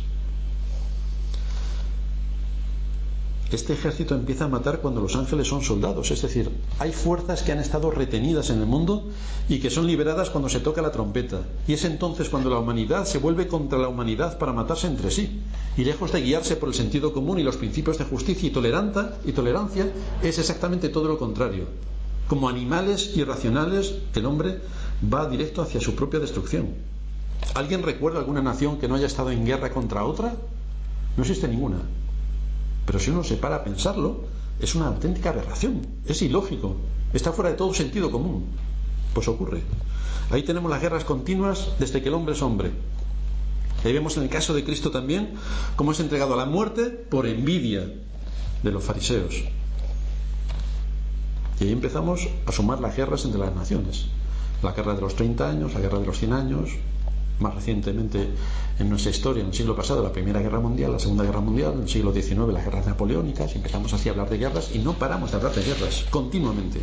Este ejército empieza a matar cuando los ángeles son soldados, es decir, hay fuerzas que han estado retenidas en el mundo y que son liberadas cuando se toca la trompeta. Y es entonces cuando la humanidad se vuelve contra la humanidad para matarse entre sí. Y lejos de guiarse por el sentido común y los principios de justicia y tolerancia, y tolerancia, es exactamente todo lo contrario. Como animales irracionales, el hombre va directo hacia su propia destrucción. ¿Alguien recuerda alguna nación que no haya estado en guerra contra otra? No existe ninguna. Pero si uno se para a pensarlo, es una auténtica aberración, es ilógico, está fuera de todo sentido común. Pues ocurre. Ahí tenemos las guerras continuas desde que el hombre es hombre. Ahí vemos en el caso de Cristo también cómo es entregado a la muerte por envidia de los fariseos. Y ahí empezamos a sumar las guerras entre las naciones. La guerra de los treinta años, la guerra de los cien años, más recientemente en nuestra historia, en el siglo pasado, la Primera Guerra Mundial, la Segunda Guerra Mundial, en el siglo diecinueve las guerras napoleónicas, y empezamos así a hablar de guerras y no paramos de hablar de guerras continuamente.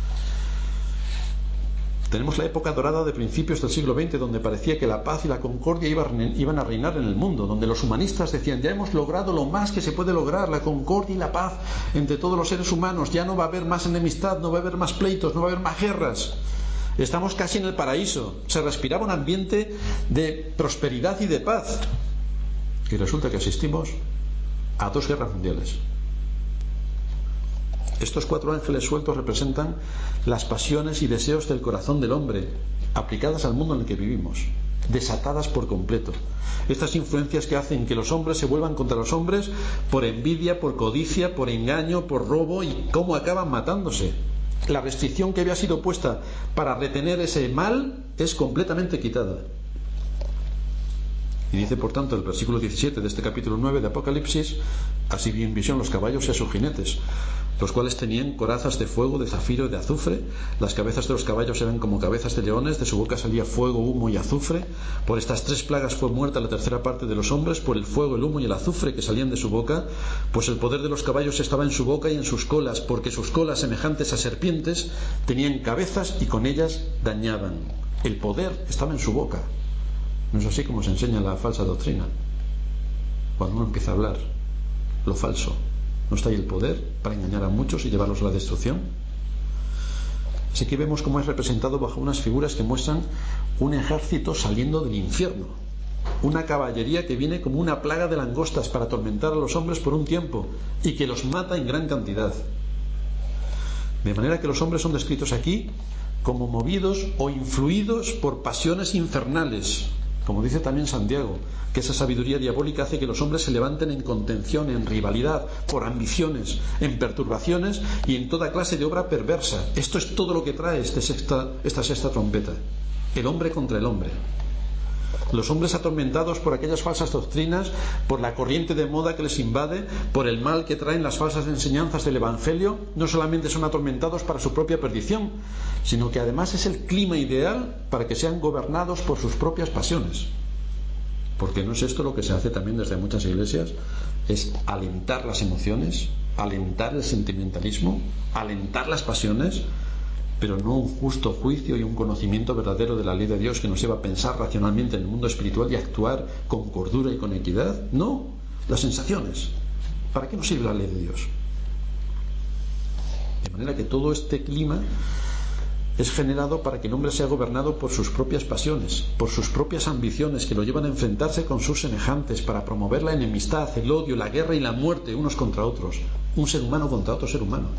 Tenemos la época dorada de principios del siglo veinte, donde parecía que la paz y la concordia iban a reinar en el mundo, donde los humanistas decían: ya hemos logrado lo más que se puede lograr, la concordia y la paz entre todos los seres humanos, ya no va a haber más enemistad, no va a haber más pleitos, no va a haber más guerras. Estamos casi en el paraíso. Se respiraba un ambiente de prosperidad y de paz. Y resulta que asistimos a dos guerras mundiales. Estos cuatro ángeles sueltos representan las pasiones y deseos del corazón del hombre, aplicadas al mundo en el que vivimos. desatadas por completo. Estas influencias que hacen que los hombres se vuelvan contra los hombres por envidia, por codicia, por engaño, por robo, y cómo acaban matándose. La restricción que había sido puesta para retener ese mal es completamente quitada. Y dice, por tanto, el versículo diecisiete de este capítulo nueve de Apocalipsis: así vi en visión los caballos y a sus jinetes, los cuales tenían corazas de fuego, de zafiro y de azufre. Las cabezas de los caballos eran como cabezas de leones, de su boca salía fuego, humo y azufre. Por estas tres plagas fue muerta la tercera parte de los hombres, por el fuego, el humo y el azufre que salían de su boca, pues el poder de los caballos estaba en su boca y en sus colas, porque sus colas, semejantes a serpientes, tenían cabezas y con ellas dañaban. El poder estaba en su boca. No es así como se enseña la falsa doctrina. Cuando uno empieza a hablar lo falso, ¿no está ahí el poder para engañar a muchos y llevarlos a la destrucción? Así que vemos cómo es representado bajo unas figuras que muestran un ejército saliendo del infierno, una caballería que viene como una plaga de langostas para atormentar a los hombres por un tiempo y que los mata en gran cantidad. De manera que los hombres son descritos aquí como movidos o influidos por pasiones infernales. Como dice también Santiago, que esa sabiduría diabólica hace que los hombres se levanten en contención, en rivalidad, por ambiciones, en perturbaciones y en toda clase de obra perversa. Esto es todo lo que trae este sexta, esta sexta trompeta. El hombre contra el hombre. Los hombres atormentados por aquellas falsas doctrinas, por la corriente de moda que les invade, por el mal que traen las falsas enseñanzas del Evangelio, no solamente son atormentados para su propia perdición, sino que además es el clima ideal para que sean gobernados por sus propias pasiones. Porque no es esto lo que se hace también desde muchas iglesias, es alentar las emociones, alentar el sentimentalismo, alentar las pasiones, pero no un justo juicio y un conocimiento verdadero de la ley de Dios que nos lleva a pensar racionalmente en el mundo espiritual y a actuar con cordura y con equidad. No, las sensaciones. ¿Para qué nos sirve la ley de Dios? De manera que todo este clima es generado para que el hombre sea gobernado por sus propias pasiones, por sus propias ambiciones que lo llevan a enfrentarse con sus semejantes, para promover la enemistad, el odio, la guerra y la muerte unos contra otros, un ser humano contra otro ser humano.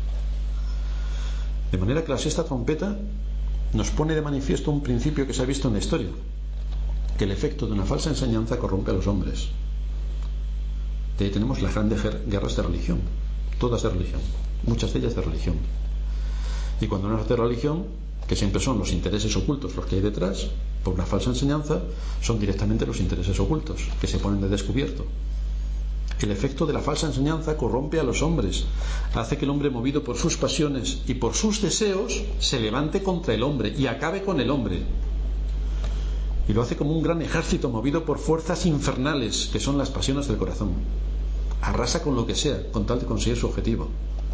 De manera que la sexta trompeta nos pone de manifiesto un principio que se ha visto en la historia, que el efecto de una falsa enseñanza corrompe a los hombres. De ahí tenemos las grandes guerras de religión, todas de religión, muchas de ellas de religión. Y cuando no es de religión, que siempre son los intereses ocultos los que hay detrás, por una falsa enseñanza, son directamente los intereses ocultos que se ponen de descubierto. El efecto de la falsa enseñanza corrompe a los hombres, hace que el hombre, movido por sus pasiones y por sus deseos, se levante contra el hombre y acabe con el hombre. Y lo hace como un gran ejército movido por fuerzas infernales, que son las pasiones del corazón. Arrasa con lo que sea, con tal de conseguir su objetivo.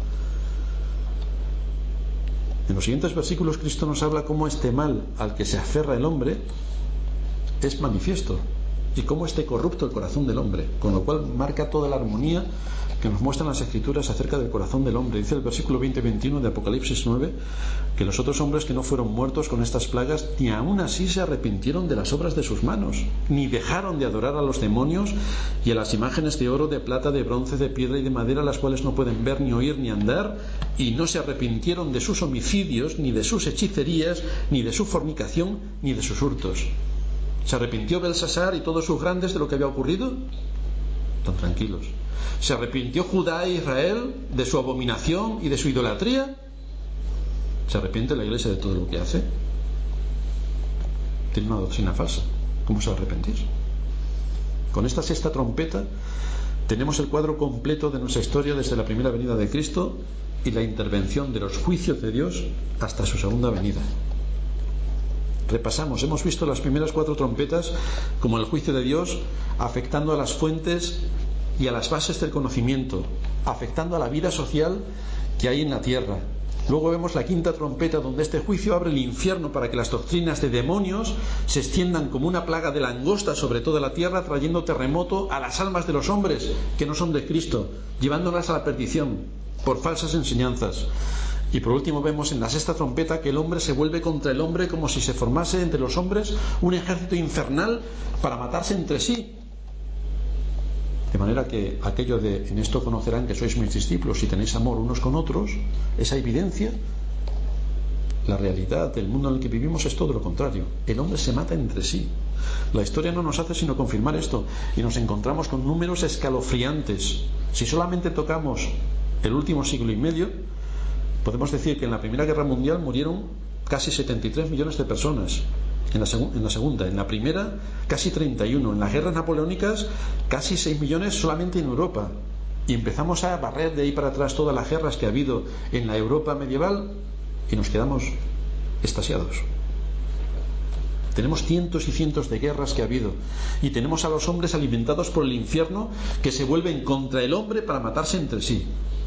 En los siguientes versículos Cristo nos habla cómo este mal al que se aferra el hombre es manifiesto y cómo esté corrupto el corazón del hombre, con lo cual marca toda la armonía que nos muestran las Escrituras acerca del corazón del hombre. Dice el versículo veinte y veintiuno de Apocalipsis nueve que los otros hombres que no fueron muertos con estas plagas ni aún así se arrepintieron de las obras de sus manos, ni dejaron de adorar a los demonios y a las imágenes de oro, de plata, de bronce, de piedra y de madera, las cuales no pueden ver, ni oír, ni andar, y no se arrepintieron de sus homicidios, ni de sus hechicerías, ni de su fornicación, ni de sus hurtos. ¿Se arrepintió Belsasar y todos sus grandes de lo que había ocurrido? Están tranquilos. ¿Se arrepintió Judá e Israel de su abominación y de su idolatría? ¿Se arrepiente la iglesia de todo lo que hace? Tiene una doctrina falsa. ¿Cómo se va a arrepentir? Con esta sexta trompeta tenemos el cuadro completo de nuestra historia desde la primera venida de Cristo y la intervención de los juicios de Dios hasta su segunda venida. Repasamos, hemos visto las primeras cuatro trompetas como el juicio de Dios afectando a las fuentes y a las bases del conocimiento, afectando a la vida social que hay en la tierra. Luego vemos la quinta trompeta, donde este juicio abre el infierno para que las doctrinas de demonios se extiendan como una plaga de langosta sobre toda la tierra, trayendo terremoto a las almas de los hombres que no son de Cristo, llevándolas a la perdición por falsas enseñanzas. Y por último vemos en la sexta trompeta que el hombre se vuelve contra el hombre, como si se formase entre los hombres un ejército infernal para matarse entre sí. De manera que aquello de en esto conocerán que sois mis discípulos si tenéis amor unos con otros, esa evidencia, la realidad del mundo en el que vivimos es todo lo contrario. El hombre se mata entre sí. La historia no nos hace sino confirmar esto, y nos encontramos con números escalofriantes. Si solamente tocamos el último siglo y medio, podemos decir que en la Primera Guerra Mundial murieron casi setenta y tres millones de personas. En la, seg- en la segunda, en la primera casi treinta y uno, en las guerras napoleónicas casi seis millones solamente en Europa, y empezamos a barrer de ahí para atrás todas las guerras que ha habido en la Europa medieval y nos quedamos extasiados. Tenemos cientos y cientos de guerras que ha habido, y tenemos a los hombres alimentados por el infierno, que se vuelven contra el hombre para matarse entre sí.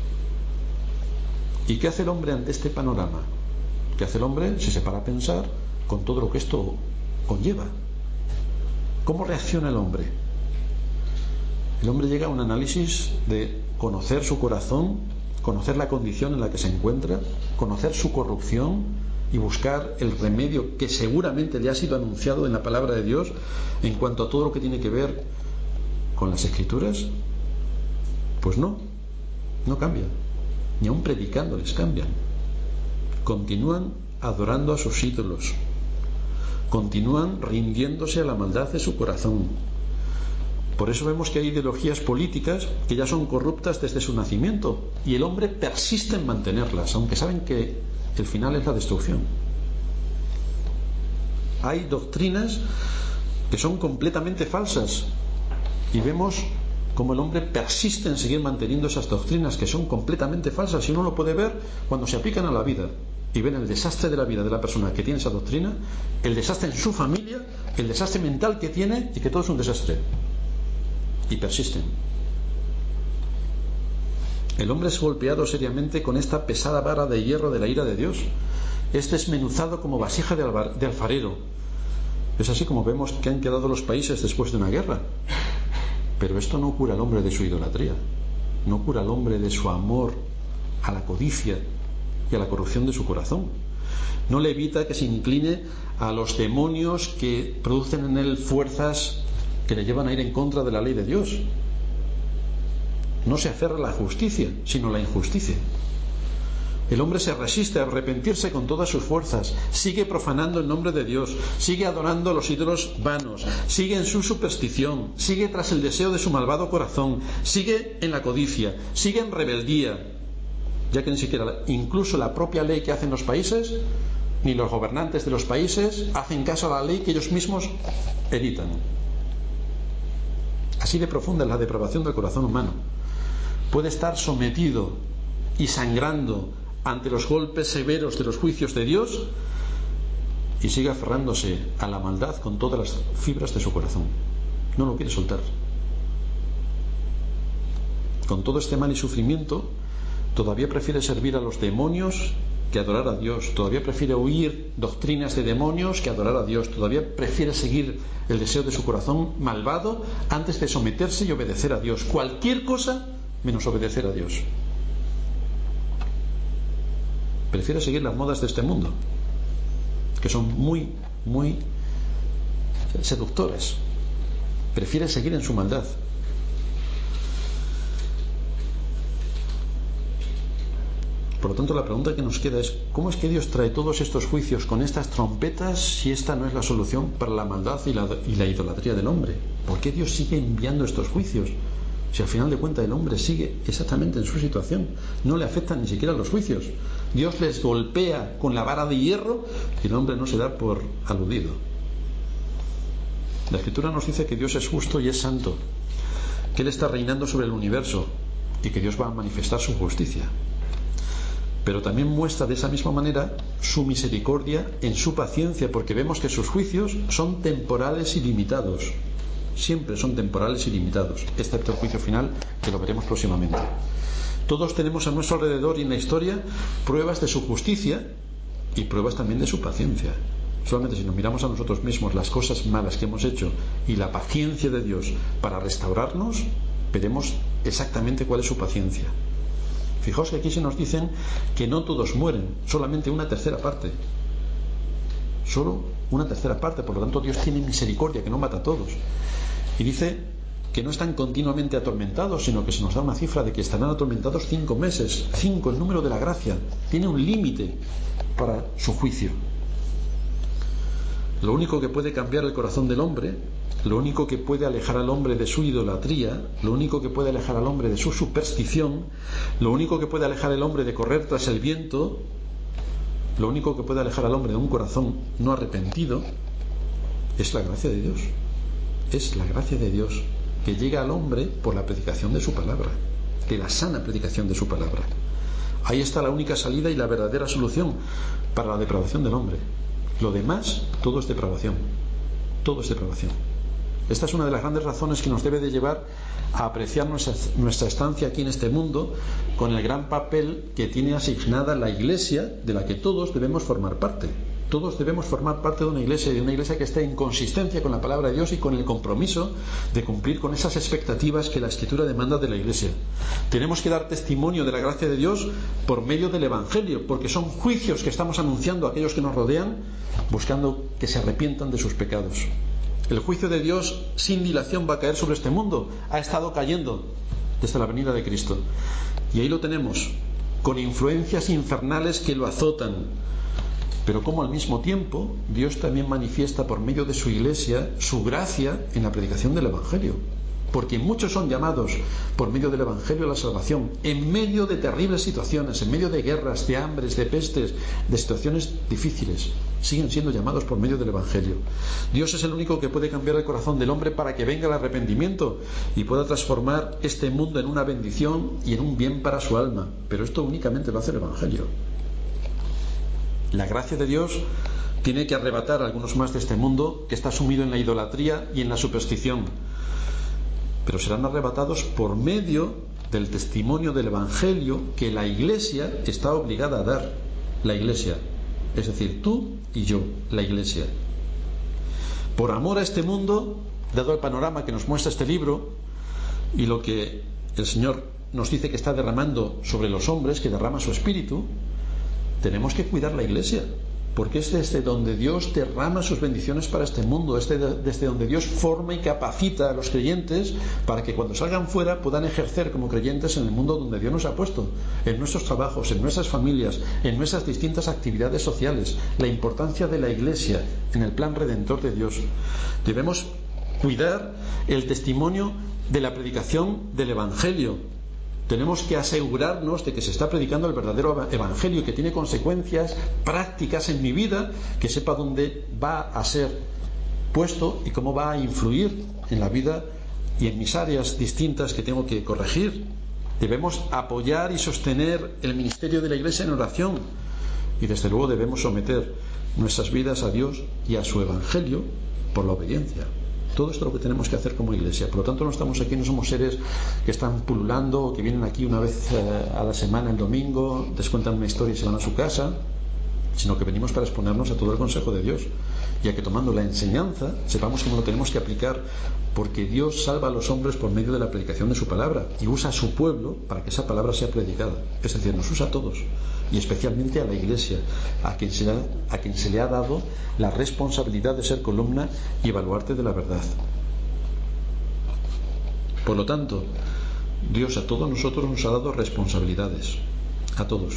¿Y qué hace el hombre ante este panorama? ¿Qué hace el hombre? Si se para a pensar con todo lo que esto conlleva. ¿Cómo reacciona el hombre? El hombre llega a un análisis de conocer su corazón, conocer la condición en la que se encuentra, conocer su corrupción y buscar el remedio que seguramente le ha sido anunciado en la palabra de Dios en cuanto a todo lo que tiene que ver con las Escrituras. Pues no, no cambia. Ni aun predicándoles cambian. Continúan adorando a sus ídolos, continúan rindiéndose a la maldad de su corazón. Por eso vemos que hay ideologías políticas que ya son corruptas desde su nacimiento, y el hombre persiste en mantenerlas, aunque saben que el final es la destrucción. Hay doctrinas que son completamente falsas, y vemos cómo el hombre persiste en seguir manteniendo esas doctrinas que son completamente falsas, y uno lo puede ver cuando se aplican a la vida y ven el desastre de la vida de la persona que tiene esa doctrina, el desastre en su familia, el desastre mental que tiene, y que todo es un desastre, y persisten. El hombre es golpeado seriamente con esta pesada vara de hierro de la ira de Dios. Es desmenuzado como vasija de, alba, de alfarero. Es así como vemos que han quedado los países después de una guerra. Pero esto no cura al hombre de su idolatría, no cura al hombre de su amor a la codicia y a la corrupción de su corazón. No le evita que se incline a los demonios que producen en él fuerzas que le llevan a ir en contra de la ley de Dios. No se aferra a la justicia, sino a la injusticia. El hombre se resiste a arrepentirse con todas sus fuerzas, sigue profanando el nombre de Dios, sigue adorando a los ídolos vanos, sigue en su superstición, sigue tras el deseo de su malvado corazón, sigue en la codicia, sigue en rebeldía, ya que ni siquiera incluso la propia ley que hacen los países, ni los gobernantes de los países hacen caso a la ley que ellos mismos editan. Así de profunda es la depravación del corazón humano. Puede estar sometido y sangrando ante los golpes severos de los juicios de Dios, y sigue aferrándose a la maldad con todas las fibras de su corazón. No lo quiere soltar. Con todo este mal y sufrimiento, todavía prefiere servir a los demonios que adorar a Dios. Todavía prefiere oír doctrinas de demonios que adorar a Dios. Todavía prefiere seguir el deseo de su corazón malvado antes de someterse y obedecer a Dios. Cualquier cosa menos obedecer a Dios. Prefiere seguir las modas de este mundo, que son muy, muy seductoras. Prefiere seguir en su maldad. Por lo tanto, la pregunta que nos queda es: ¿cómo es que Dios trae todos estos juicios con estas trompetas si esta no es la solución para la maldad y la, y la idolatría del hombre? ¿Por qué Dios sigue enviando estos juicios? Si al final de cuentas el hombre sigue exactamente en su situación, no le afectan ni siquiera los juicios. Dios les golpea con la vara de hierro y el hombre no se da por aludido. La Escritura nos dice que Dios es justo y es santo, que Él está reinando sobre el universo y que Dios va a manifestar su justicia. Pero también muestra de esa misma manera su misericordia en su paciencia, porque vemos que sus juicios son temporales y limitados. Siempre son temporales y limitados, excepto el juicio final, que lo veremos próximamente. Todos tenemos a nuestro alrededor y en la historia pruebas de su justicia y pruebas también de su paciencia. Solamente si nos miramos a nosotros mismos las cosas malas que hemos hecho y la paciencia de Dios para restaurarnos, veremos exactamente cuál es su paciencia. Fijaos que aquí se nos dicen que no todos mueren, solamente una tercera parte. Solo una tercera parte, por lo tanto Dios tiene misericordia, que no mata a todos. Y dice que no están continuamente atormentados, sino que se nos da una cifra de que estarán atormentados cinco meses. Cinco, el número de la gracia. Tiene un límite para su juicio. Lo único que puede cambiar el corazón del hombre, lo único que puede alejar al hombre de su idolatría, lo único que puede alejar al hombre de su superstición, lo único que puede alejar al hombre de correr tras el viento, lo único que puede alejar al hombre de un corazón no arrepentido, es la gracia de Dios. Es la gracia de Dios que llega al hombre por la predicación de su palabra, de la sana predicación de su palabra. Ahí está la única salida y la verdadera solución para la depravación del hombre. Lo demás, todo es depravación. Todo es depravación. Esta es una de las grandes razones que nos debe de llevar a apreciar nuestra, nuestra estancia aquí en este mundo, con el gran papel que tiene asignada la Iglesia, de la que todos debemos formar parte. Todos debemos formar parte de una iglesia, de una iglesia que esté en consistencia con la palabra de Dios y con el compromiso de cumplir con esas expectativas que la Escritura demanda de la iglesia. Tenemos que dar testimonio de la gracia de Dios por medio del Evangelio, porque son juicios que estamos anunciando a aquellos que nos rodean, buscando que se arrepientan de sus pecados. El juicio de Dios sin dilación va a caer sobre este mundo. Ha estado cayendo desde la venida de Cristo. Y ahí lo tenemos, con influencias infernales que lo azotan. Pero como al mismo tiempo Dios también manifiesta por medio de su iglesia su gracia en la predicación del Evangelio. Porque muchos son llamados por medio del Evangelio a la salvación, en medio de terribles situaciones, en medio de guerras, de hambres, de pestes, de situaciones difíciles. Siguen siendo llamados por medio del Evangelio. Dios es el único que puede cambiar el corazón del hombre para que venga el arrepentimiento y pueda transformar este mundo en una bendición y en un bien para su alma. Pero esto únicamente lo hace el Evangelio. La gracia de Dios tiene que arrebatar a algunos más de este mundo que está sumido en la idolatría y en la superstición. Pero serán arrebatados por medio del testimonio del Evangelio que la Iglesia está obligada a dar. La Iglesia, es decir, tú y yo, la Iglesia. Por amor a este mundo, dado el panorama que nos muestra este libro y lo que el Señor nos dice que está derramando sobre los hombres, que derrama su Espíritu, tenemos que cuidar la iglesia, porque es desde donde Dios derrama sus bendiciones para este mundo, es desde donde Dios forma y capacita a los creyentes para que cuando salgan fuera puedan ejercer como creyentes en el mundo donde Dios nos ha puesto, en nuestros trabajos, en nuestras familias, en nuestras distintas actividades sociales. La importancia de la iglesia en el plan redentor de Dios. Debemos cuidar el testimonio de la predicación del Evangelio. Tenemos que asegurarnos de que se está predicando el verdadero Evangelio, que tiene consecuencias prácticas en mi vida, que sepa dónde va a ser puesto y cómo va a influir en la vida y en mis áreas distintas que tengo que corregir. Debemos apoyar y sostener el ministerio de la Iglesia en oración y desde luego debemos someter nuestras vidas a Dios y a su Evangelio por la obediencia. Todo esto es lo que tenemos que hacer como iglesia. Por lo tanto, no estamos aquí, no somos seres que están pululando o que vienen aquí una vez eh, a la semana, el domingo, les cuentan una historia y se van a su casa, sino que venimos para exponernos a todo el consejo de Dios y a que tomando la enseñanza sepamos cómo lo tenemos que aplicar, porque Dios salva a los hombres por medio de la predicación de su palabra y usa a su pueblo para que esa palabra sea predicada. Es decir, nos usa a todos y especialmente a la iglesia, a quien se, ha, a quien se le ha dado la responsabilidad de ser columna y baluarte de la verdad. Por lo tanto, Dios a todos nosotros nos ha dado responsabilidades, a todos.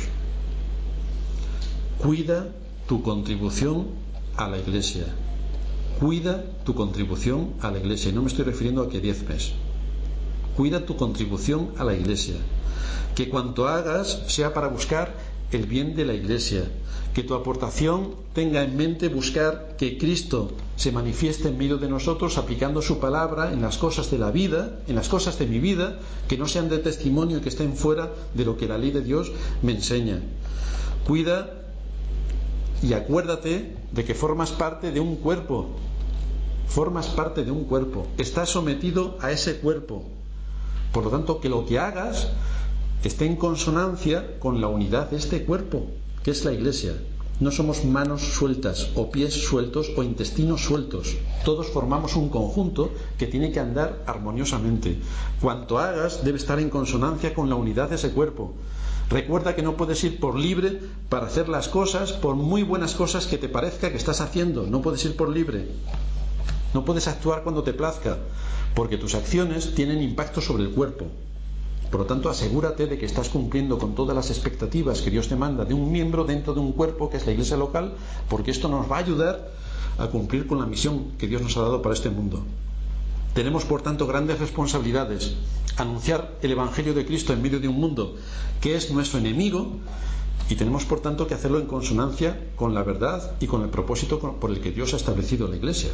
Cuida tu contribución a la iglesia. Cuida tu contribución a la iglesia. Y no me estoy refiriendo a que diezmes. Cuida tu contribución a la iglesia. Que cuanto hagas sea para buscar el bien de la iglesia. Que tu aportación tenga en mente buscar que Cristo se manifieste en medio de nosotros aplicando su palabra en las cosas de la vida, en las cosas de mi vida, que no sean de testimonio y que estén fuera de lo que la ley de Dios me enseña. Cuida y acuérdate de que formas parte de un cuerpo. Formas parte de un cuerpo. Estás sometido a ese cuerpo. Por lo tanto, que lo que hagas esté en consonancia con la unidad de este cuerpo, que es la iglesia. No somos manos sueltas, o pies sueltos, o intestinos sueltos. Todos formamos un conjunto que tiene que andar armoniosamente. Cuanto hagas debe estar en consonancia con la unidad de ese cuerpo. Recuerda que no puedes ir por libre para hacer las cosas, por muy buenas cosas que te parezca que estás haciendo. No puedes ir por libre. No puedes actuar cuando te plazca, porque tus acciones tienen impacto sobre el cuerpo. Por lo tanto, asegúrate de que estás cumpliendo con todas las expectativas que Dios te manda de un miembro dentro de un cuerpo que es la iglesia local, porque esto nos va a ayudar a cumplir con la misión que Dios nos ha dado para este mundo. Tenemos, por tanto, grandes responsabilidades. Anunciar el Evangelio de Cristo en medio de un mundo que es nuestro enemigo, y tenemos, por tanto, que hacerlo en consonancia con la verdad y con el propósito por el que Dios ha establecido la iglesia.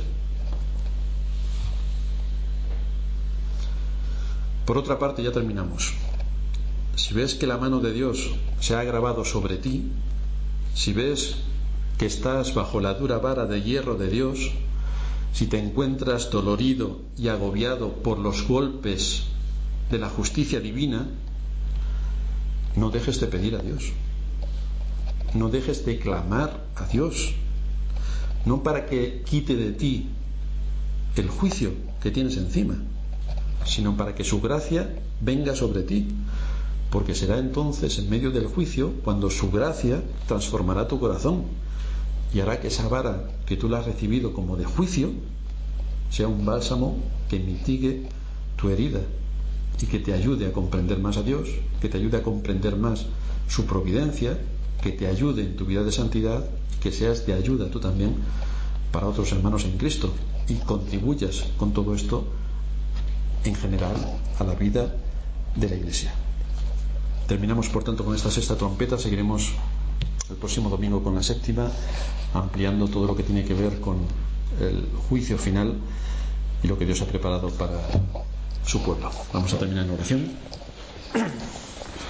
Por otra parte, ya terminamos. Si ves que la mano de Dios se ha agravado sobre ti, si ves que estás bajo la dura vara de hierro de Dios, si te encuentras dolorido y agobiado por los golpes de la justicia divina, no dejes de pedir a Dios. No dejes de clamar a Dios. No para que quite de ti el juicio que tienes encima, sino para que su gracia venga sobre ti, porque será entonces en medio del juicio cuando su gracia transformará tu corazón y hará que esa vara que tú la has recibido como de juicio sea un bálsamo que mitigue tu herida y que te ayude a comprender más a Dios, que te ayude a comprender más su providencia, que te ayude en tu vida de santidad, que seas de ayuda tú también para otros hermanos en Cristo y contribuyas con todo esto en general a la vida de la Iglesia. Terminamos, por tanto, con esta sexta trompeta. Seguiremos el próximo domingo con la séptima, ampliando todo lo que tiene que ver con el juicio final y lo que Dios ha preparado para su pueblo. Vamos a terminar en oración.